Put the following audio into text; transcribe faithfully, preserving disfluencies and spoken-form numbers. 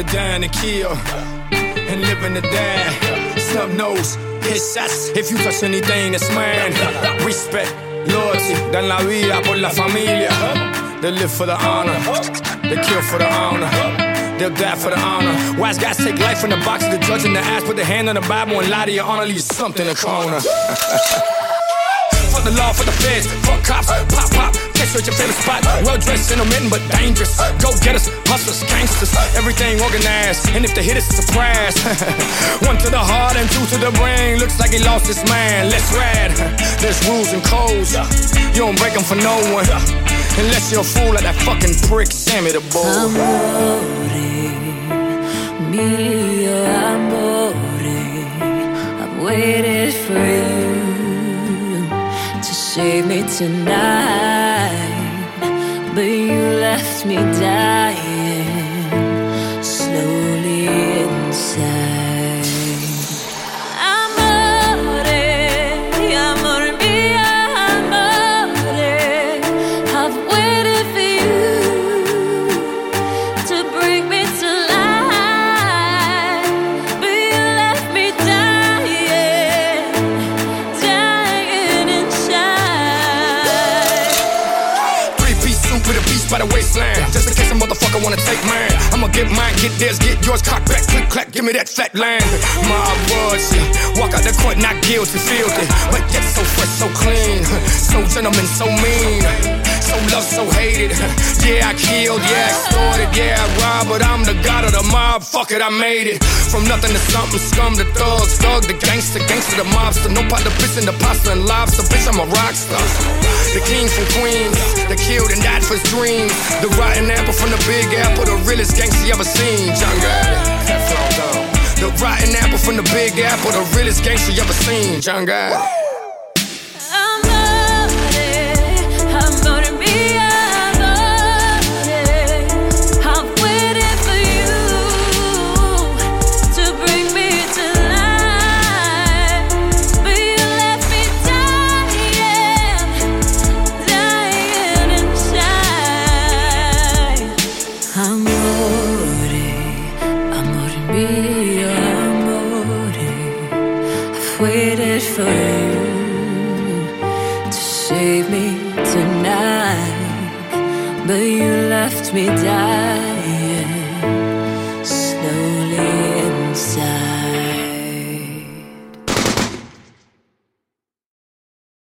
to dying to kill and living to die. Snub nose, hit shots if you touch anything that's mine. Respect, loyalty, dan la vida por la familia. They live for the honor, they kill for the honor, they'll die for the honor. Wise guys take life from the box of the judge in the ass, put their hand on the Bible and lie to your honor, leave something in the corner. Fuck the law, fuck the feds, fuck cops, pop, pop, catch you at your favorite spot. Well-dressed, gentlemen, but dangerous. Go-getters, hustlers, gangsters, everything organized. And if they hit, it's a surprise. One to the heart and two to the brain. Looks like he lost his man, let's ride. There's rules and codes, you don't break them for no one. Unless you're a fool like that fucking prick Sammy the Bull. Amore, mio amore, I've waited for you to save me tonight, but you left me dying slowly inside. By the waistline, just in case a motherfucker wanna take mine. I'ma get mine, get theirs, get yours, cock back, click, clack, give me that fat line. My words, walk out the court, not guilty, filthy, but yet so fresh, so clean, so gentleman, so mean, so loved, so hated. Yeah, I killed, yeah, I extorted, yeah, I robbed, but I'm the god of the mob. Fuck it, I made it. From nothing to something, scum to thugs, thug to gangster, gangster to mobster. No pot to piss in the pasta and lobster, bitch, I'm a rock star. The king from Queens, that killed and died for his dreams. The rotten apple from the Big Apple, the realest gangster you ever seen, John Gotti. The rotten apple from the Big Apple, the realest gangster you ever seen, John Gotti. Waited for you to save me tonight, but you left me dying.